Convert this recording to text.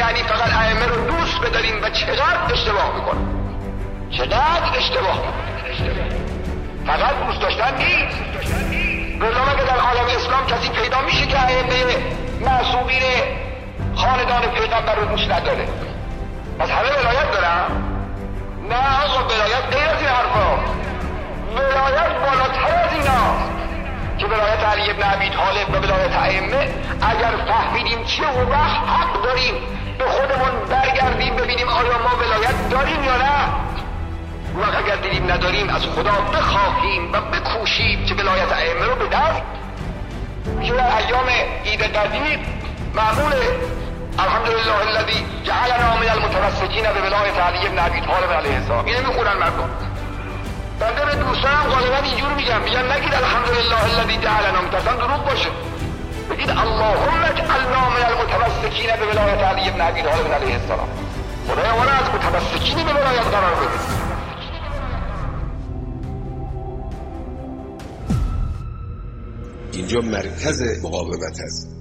یعنی فقط ائمه رو دوست بداریم و چقدر اشتباه میکنیم، چقدر اشتباه فقط دوست داشتن نیست. برنامه که در عالم اسلام کسی پیدا میشه که ائمه معصومین خاندان پیغمبر رو دوست نداره؟ پس همه ولایت دارن؟ نه آقا، ولایت غیر از این حرفا، ولایت بالاتر از ایناست که ولایت علی بن ابی طالب و ولایت ائمه اگر فهمیدیم چیه و وقت حق داریم به خودمون برگردیم ببینیم آیا ما ولایت داریم یا نه. و اگر دیدیم نداریم از خدا بخواهیم و بکوشیم که ولایت ائمه رو به دست که در ایام عید قدیر معموله الحمدلله الذی جعلنا من المتمسکین به ولایت علی بن ابی طالب علیه السلام. اینو میخونن مردم. بنده به دوستانم غالبا اینجور میگم نگید الحمدلله الذی جعلنا، مثلا دروغ باشه، بگید اللهم اجعلنا من المتمسکین به ولایت علی بن ابی طالب علیه السلام. خدایا ما را از متمسکین به ولایت قرار بده. اینجا مرکز مقاومت است.